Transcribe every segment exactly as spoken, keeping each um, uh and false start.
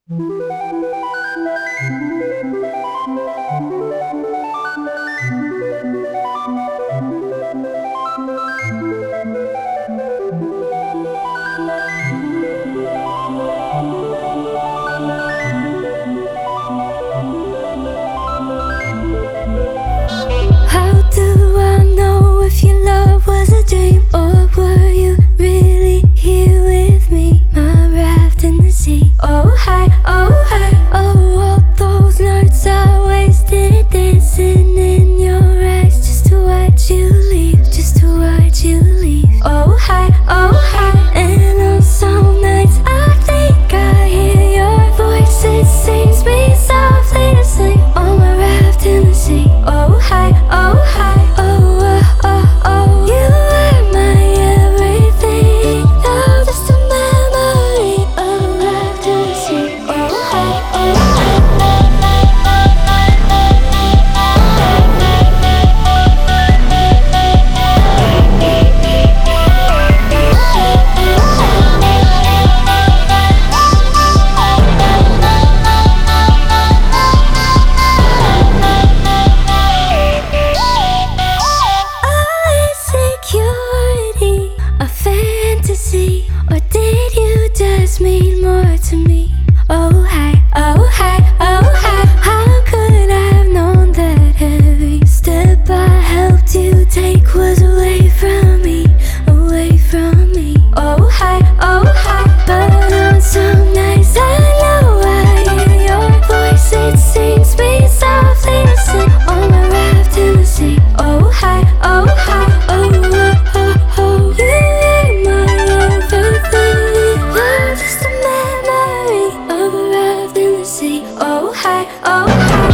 How do I know if your love was a dream, or were you really here with me? My raft in the sea. Oh hi, oh hi, oh all those nights I wasted dancing in your eyes just to watch you leave, just to watch you leave. Oh hi, oh hi, and on some nights I think I hear your voice. It sings me softly to sleep on my raft in the sea. Oh hi, oh hi, oh oh oh oh, you were my everything. Now just a memory of a raft in the sea. Oh hi, oh hi. Security, a fantasy, or did you just mean more to me? Oh hi, oh hi, oh hi. How could I have known that every step I helped you take was away from me, away from me? Oh hi, oh hi, but on some nights I know I hear your voice. It sings me softly to sleep on my raft in the sea. Oh hi, oh hi. Oh hi, oh hi.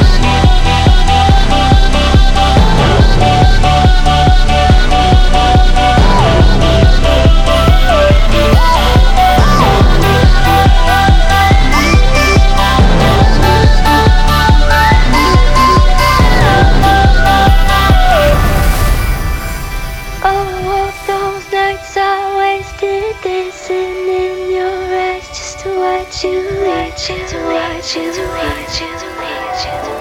Oh, all those nights I wasted dancing in your eyes just to watch you leave, just to watch you leave, just to watch you leave.